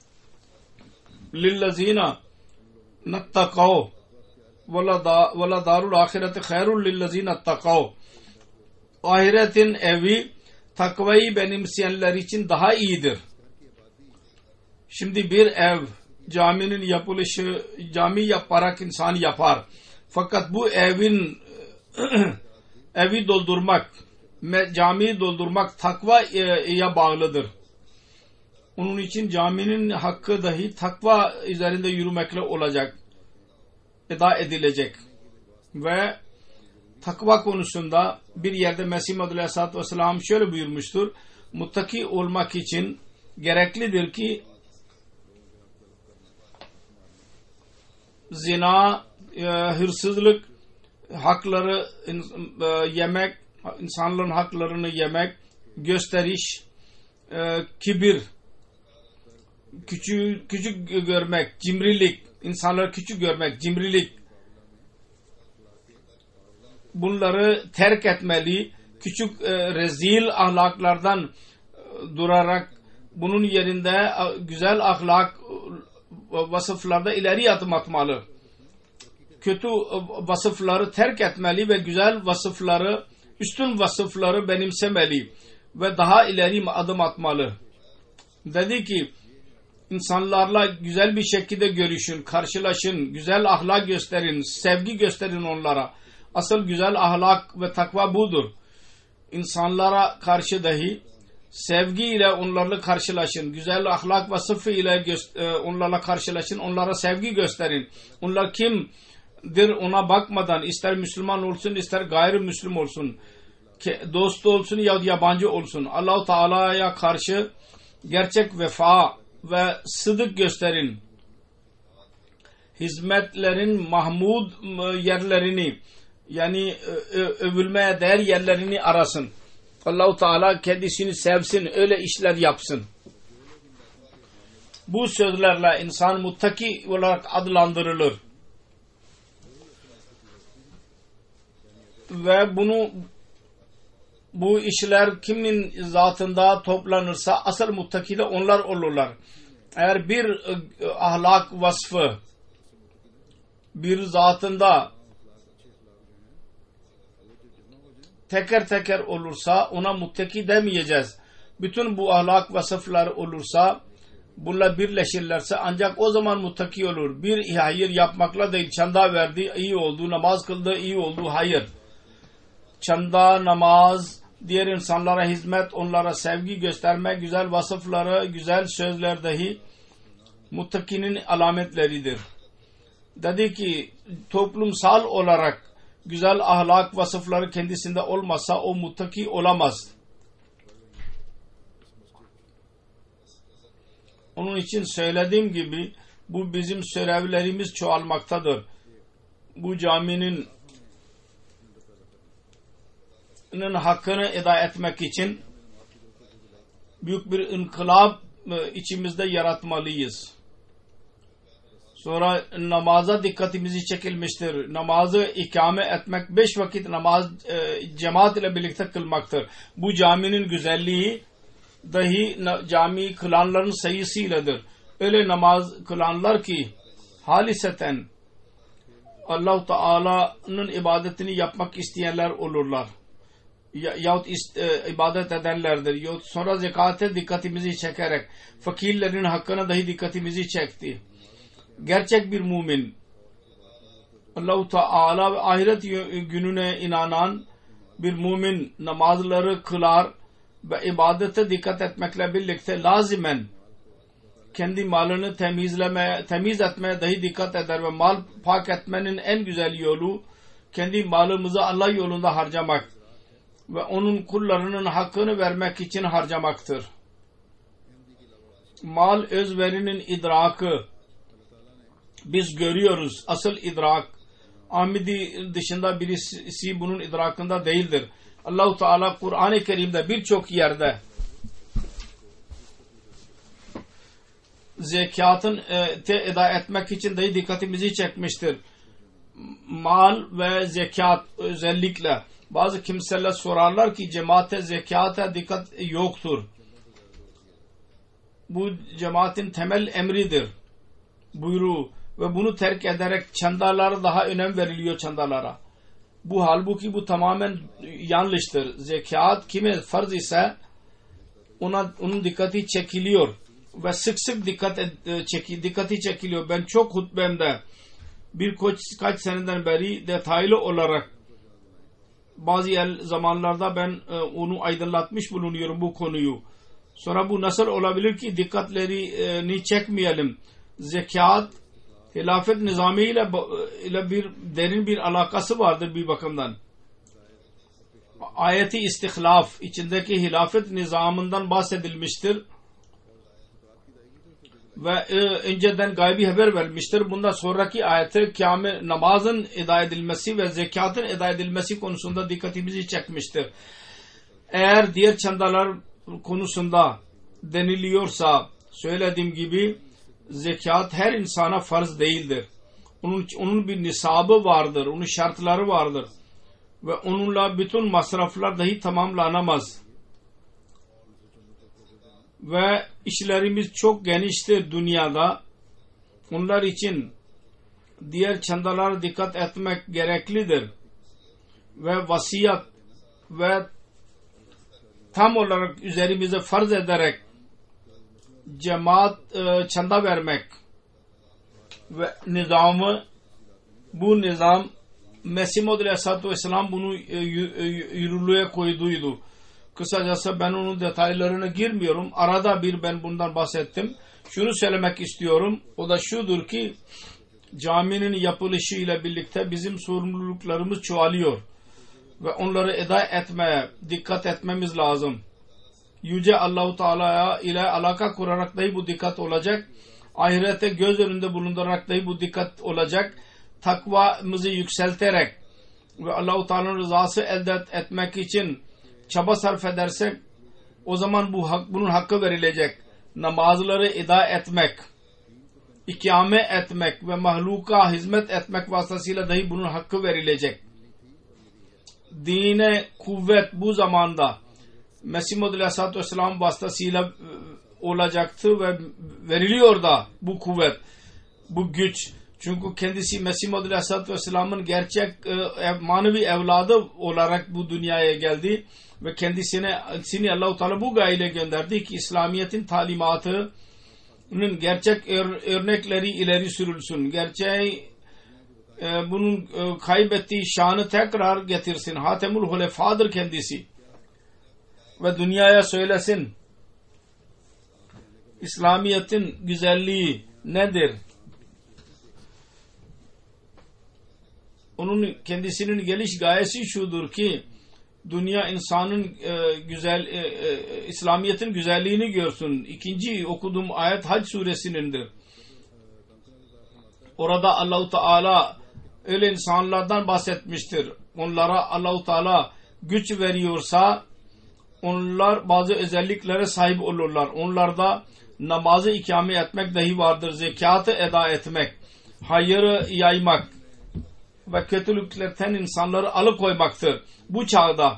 lillezina nattaqav vela darul ahirete hayrun lillezina nattaqav. Ahiretin evi takvayı benimseyenler için daha iyidir. Şimdi bir ev, caminin yapılışı, cami yaparak insan yapar. Fakat bu evin evi doldurmak, camiyi doldurmak takvaya bağlıdır. Onun için caminin hakkı dahi takva üzerinde yürümekle olacak, eda edilecek. Ve takva konusunda bir yerde Mesih Muhammed Aleyhisselatü Vesselam şöyle buyurmuştur. Muttaki olmak için gereklidir ki zina, hırsızlık, hakları yemek, insanların haklarını yemek, gösteriş, kibir, küçük, küçük görmek, cimrilik, insanları küçük görmek, cimrilik, bunları terk etmeli, küçük e, rezil ahlaklardan e, durarak bunun yerinde e, güzel ahlak e, vasıflarda ileri adım atmalı. Kötü e, vasıfları terk etmeli ve güzel vasıfları, üstün vasıfları benimsemeli ve daha ileri adım atmalı. Dedi ki insanlarla güzel bir şekilde görüşün, karşılaşın, güzel ahlak gösterin, sevgi gösterin onlara. Asıl güzel ahlak ve takva budur. İnsanlara karşı dahi sevgiyle onlarla karşılaşın. Güzel ahlak vasıfı ile onlarla karşılaşın. Onlara sevgi gösterin. Onlar kimdir ona bakmadan, ister Müslüman olsun ister gayrimüslim olsun, dost olsun ya yabancı olsun, Allah-u Teala'ya karşı gerçek vefa ve sıdık gösterin. Hizmetlerin mahmud yerlerini, yani övülmeye değer yerlerini arasın. Allah-u Teala kendisini sevsin, öyle işler yapsın. Bu sözlerle insan muttaki olarak adlandırılır. Ve bunu bu işler kimin zatında toplanırsa asıl muttaki de onlar olurlar. Eğer bir ahlak vasfı bir zatında teker teker olursa ona muttaki demeyeceğiz. Bütün bu ahlak vasıflar olursa, bunlar birleşirlerse ancak o zaman muttaki olur. Bir hayır yapmakla değil, çanda verdi, iyi oldu, namaz kıldı, iyi oldu, hayır. Çanda, namaz, diğer insanlara hizmet, onlara sevgi göstermek, güzel vasıfları, güzel sözler dahi muttakinin alametleridir. Dedi ki toplumsal olarak güzel ahlak vasıfları kendisinde olmazsa o muttaki olamaz. Onun için söylediğim gibi bu bizim görevlerimiz çoğalmaktadır. Bu caminin hakkını eda etmek için büyük bir inkılap içimizde yaratmalıyız. Sonra namaza dikkatimizi çekilmiştir. Namazı ikame etmek, beş vakit namaz e, cemaat ile birlikte kılmaktır. Bu caminin güzelliği dahi cami kılanların sayısıyladır. Öyle namaz kılanlar ki haliseten Allah-u Teala'nın ibadetini yapmak isteyenler olurlar. ya, yahut ist, e, ibadet ederlerdir. Yahut sonra zekate dikkatimizi çekerek fakirlerin hakkına dahi dikkatimizi çekti. Gerçek bir mümin, Allah-u Teala ve ahiret gününe inanan bir mümin namazları kılar ve ibadete dikkat etmekle birlikte lazimen kendi malını temizleme, temiz etmeye dahi dikkat eder ve mal pak etmenin en güzel yolu kendi malımızı Allah yolunda harcamak ve onun kullarının hakkını vermek için harcamaktır. Mal özverinin idrakı biz görüyoruz. Asıl idrak Ahmedi dışında birisi bunun idrakında değildir. Allah-u Teala Kur'an-ı Kerim'de birçok yerde zekatın e, te eda etmek için dahi dikkatimizi çekmiştir. Mal ve zekat özellikle bazı kimseler sorarlar ki cemaate zekata dikkat yoktur. Bu cemaatin temel emridir buyruğu ve bunu terk ederek çandalara daha önem veriliyor çandalara. Bu halbuki bu tamamen yanlıştır. Zekat kime farz ise ona onun dikkati çekiliyor ve sık sık dikkat çeki, dikkati çekiliyor. Ben çok hutbemde birkaç kaç seneden beri detaylı olarak bazı yer zamanlarda ben e, onu aydınlatmış bulunuyorum bu konuyu. Sonra bu nasıl olabilir ki dikkatlerini çekmeyelim. Zekat hilafet nizami ile, ile bir derin bir alakası vardır bir bakımdan. Ayeti istihlaf içindeki hilafet nizamından bahsedilmiştir ve e, önceden gaybi haber vermiştir. Bundan sonraki ayette kâme namazın eda edilmesi ve zekatın eda edilmesi konusunda dikkatimizi çekmiştir. Eğer diğer çandalar konusunda deniliyorsa söylediğim gibi zekat her insana farz değildir. Onun, onun bir nisabı vardır, onun şartları vardır ve onunla bütün masraflar dahi tamamlanamaz. Ve işlerimiz çok geniştir dünyada. Onlar için diğer çandalara dikkat etmek gereklidir. Ve vasiyet ve tam olarak üzerimize farz ederek cemaat e, çanda vermek ve nizamı bu nizam Mesih Maud Aleyhisselatü Vesselam bunu e, yürürlüğe koyduydu. Kısacası ben onun detaylarına girmiyorum. Arada bir ben bundan bahsettim. Şunu söylemek istiyorum. O da şudur ki caminin yapılışı ile birlikte bizim sorumluluklarımız çoğalıyor. Ve onları eda etmeye dikkat etmemiz lazım. Yüce Allah-u Teala ile alaka kurarak dahi bu dikkat olacak. Ahirete göz önünde bulundurarak dahi bu dikkat olacak. Takvamızı yükselterek ve Allah-u Teala'nın rızası elde etmek için çaba sarf edersek o zaman bu hak, bunun hakkı verilecek. Namazları eda etmek, ikame etmek ve mahluka hizmet etmek vasıtasıyla dahi bunun hakkı verilecek. Dine kuvvet bu zamanda Mesih Maud Aleyhisselatü Vesselam vasıtasıyla olacaktı ve veriliyor da bu kuvvet, bu güç. Çünkü kendisi Mesih Maud Aleyhisselatü Vesselam'ın gerçek e, manevi evladı olarak bu dünyaya geldi ve kendisine kendisini Allah-u Teala bu gayeyle gönderdi ki İslamiyet'in talimatının gerçek ör, örnekleri ileri sürülsün. Gerçeği e, bunun e, kaybettiği şanı tekrar getirsin. Hatemul Hulefa'dır kendisi. Ve dünyaya söylesin İslamiyet'in güzelliği nedir? Onun kendisinin geliş gayesi şudur ki dünya insanın e, güzel e, e, İslamiyet'in güzelliğini görsün. İkinci okuduğum ayet Hac suresindendir. Orada Allah-u Teala öyle insanlardan bahsetmiştir. Onlara Allah-u Teala güç veriyorsa onlar bazı özelliklere sahip olurlar. Onlarda namazı ikame etmek dahi vardır. Zekatı eda etmek, hayırı yaymak ve kötülüklerden insanları alıkoymaktır. Bu çağda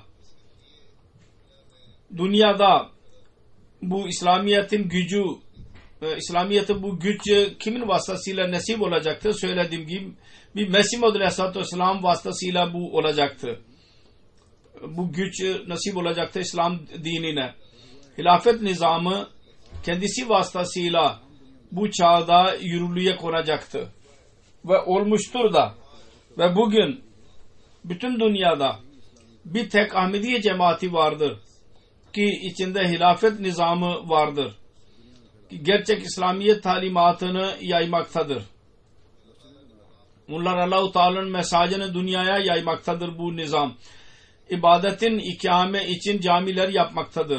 dünyada bu İslamiyet'in gücü e, İslamiyet'in bu güç kimin vasıtasıyla nasip olacaktır? Söylediğim gibi bir Mesih Maud Aleyhisselatü Vesselam vasıtasıyla bu olacaktır. bu güç nasip olacaktı İslam dinine. Hilafet nizamı kendisi vasıtasıyla bu çağda yürürlüğe konacaktı. Ve olmuştur da. Ve bugün bütün dünyada bir tek Ahmediye cemaati vardır ki içinde hilafet nizamı vardır. Ki gerçek İslamiyet talimatını yaymaktadır. Bunlar Allah-u Teala'nın mesajını dünyaya yaymaktadır bu nizam. İbadetin ikame için camiler yapmaktadır.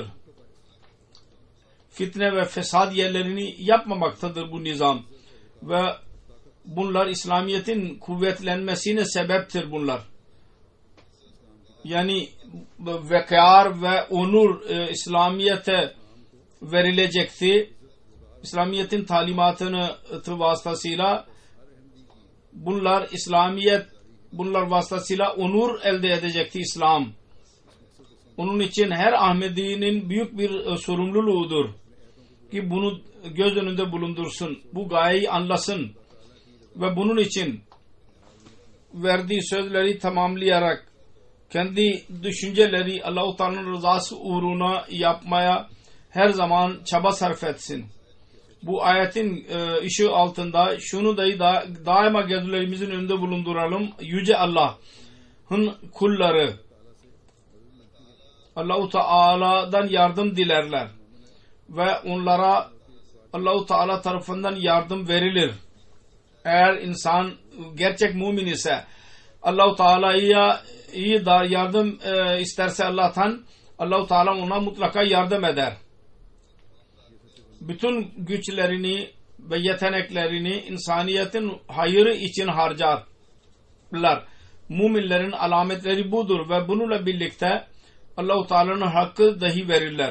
Fitne ve fesad yerlerini yapmamaktadır bu nizam. Ve bunlar İslamiyet'in kuvvetlenmesine sebeptir bunlar. Yani vekâr ve onur e, İslamiyet'e verilecekti. İslamiyet'in talimatını vasıtasıyla bunlar İslamiyet bunlar vasıtasıyla onur elde edecekti İslam. Onun için her Ahmedi'nin büyük bir e, sorumluluğudur ki bunu göz önünde bulundursun. Bu gayeyi anlasın ve bunun için verdiği sözleri tamamlayarak kendi düşünceleri Allah-u Teala'nın rızası uğruna yapmaya her zaman çaba sarf etsin. Bu ayetin e, ışığı altında şunu dahi da, daima gözlerimizin önünde bulunduralım. Yüce Allah'ın kulları Allah-u Teala'dan yardım dilerler ve onlara Allah-u Teala tarafından yardım verilir. Eğer insan gerçek mümin ise Allah-u Teala'ya iyi da yardım e, isterse Allah'tan Allah-u Teala ona mutlaka yardım eder. Bütün güçlerini ve yeteneklerini insaniyetin hayrı için harcarlar. Müminlerin alametleri budur ve bununla birlikte Allah-u Teala'nın hakkı dahi verirler.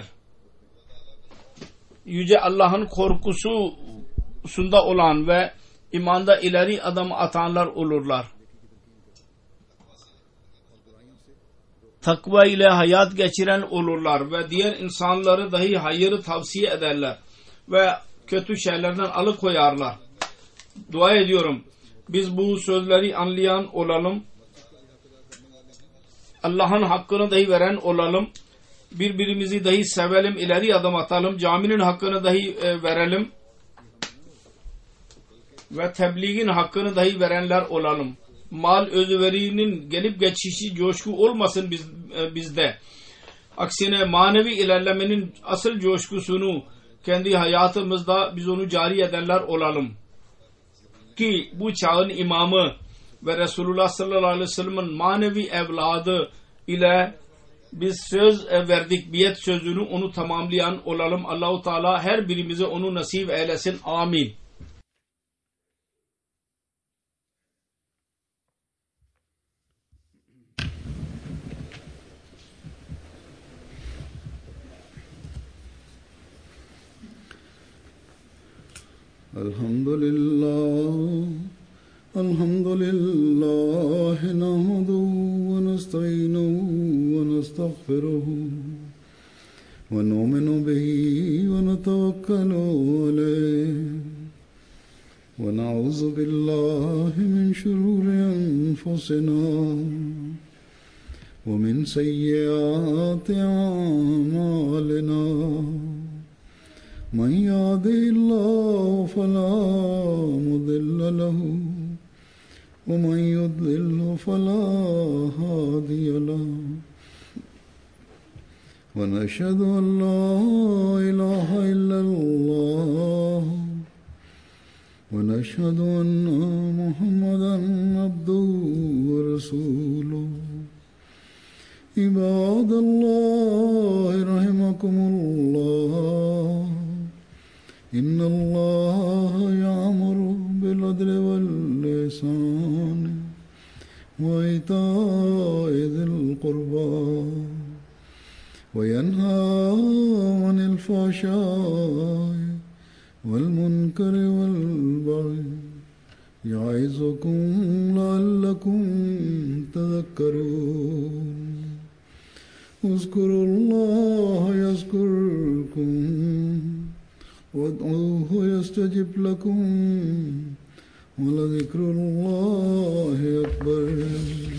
Yüce Allah'ın korkusunda olan ve imanda ileri adım atanlar olurlar. Takva ile hayat geçiren olurlar ve diğer insanları dahi hayırı tavsiye ederler ve kötü şeylerden alıkoyarlar. Dua ediyorum. Biz bu sözleri anlayan olalım. Allah'ın hakkını dahi veren olalım. Birbirimizi dahi sevelim, ileri adım atalım. Caminin hakkını dahi e, verelim. Ve tebliğin hakkını dahi verenler olalım. Mal özverinin gelip geçişi coşku olmasın biz, e, bizde. Aksine manevi ilerlemenin asıl coşkusunu kendi hayatımızda biz onu cari edenler olalım. Ki bu çağın imamı ve Resulullah sallallahu aleyhi ve sellem'in manevi evladı ile biz söz verdik, biyet sözünü onu tamamlayan olalım. Allah-u Teala her birimize onu nasip eylesin. Amin. Elhamdülillah, elhamdülillah, nahmaduhu ve nesta'inuhu ve nestağfiruhu ve nu'minu bihi ve netevekkalu aleyh ve na'udzu billahi min şururi enfusina ve min seyyiati a'malina. من يهده الله فلا مضل له ومن يضلل فلا هادي له ونشهد أن لا إله إلا الله ونشهد أن محمدا عبده ورسوله عباد الله رحمكم الله إن الله يأمر بالعدل والإحسان وإيتاء ذي القربى وينهى عن الفحشاء والمنكر والبغي يعظكم لعلكم تذكرون اذكروا الله يذكركم وادعوه يستجب لكم ولذكر الله أكبر.